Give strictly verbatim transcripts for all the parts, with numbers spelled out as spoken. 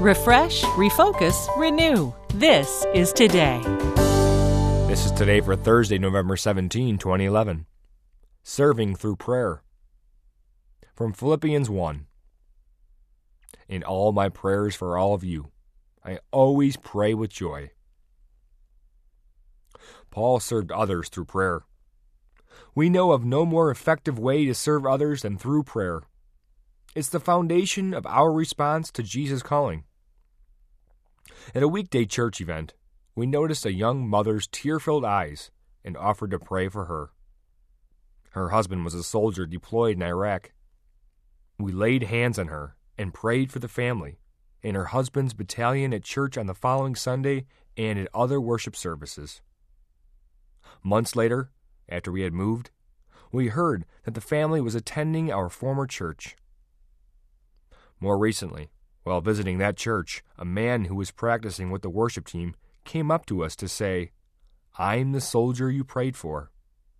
Refresh, refocus, renew. This is Today. This is Today for Thursday, November seventeenth, twenty eleven. Serving through prayer. From Philippians one. In all my prayers for all of you, I always pray with joy. Paul served others through prayer. We know of no more effective way to serve others than through prayer. It's the foundation of our response to Jesus' calling. At a weekday church event, we noticed a young mother's tear-filled eyes and offered to pray for her. Her husband was a soldier deployed in Iraq. We laid hands on her and prayed for the family and her husband's battalion at church on the following Sunday and at other worship services. Months later, after we had moved, we heard that the family was attending our former church. More recently, while visiting that church, a man who was practicing with the worship team came up to us to say, "I'm the soldier you prayed for."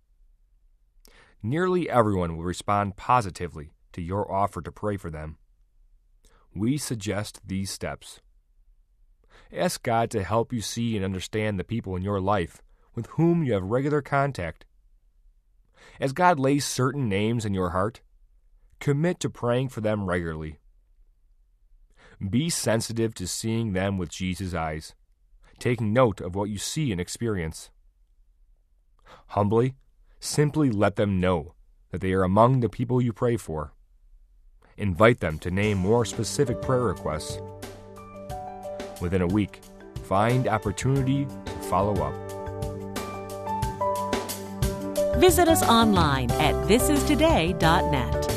Nearly everyone will respond positively to your offer to pray for them. We suggest these steps. Ask God to help you see and understand the people in your life with whom you have regular contact. As God lays certain names in your heart, commit to praying for them regularly. Be sensitive to seeing them with Jesus' eyes, taking note of what you see and experience. Humbly, simply let them know that they are among the people you pray for. Invite them to name more specific prayer requests. Within a week, find opportunity to follow up. Visit us online at this is today dot net.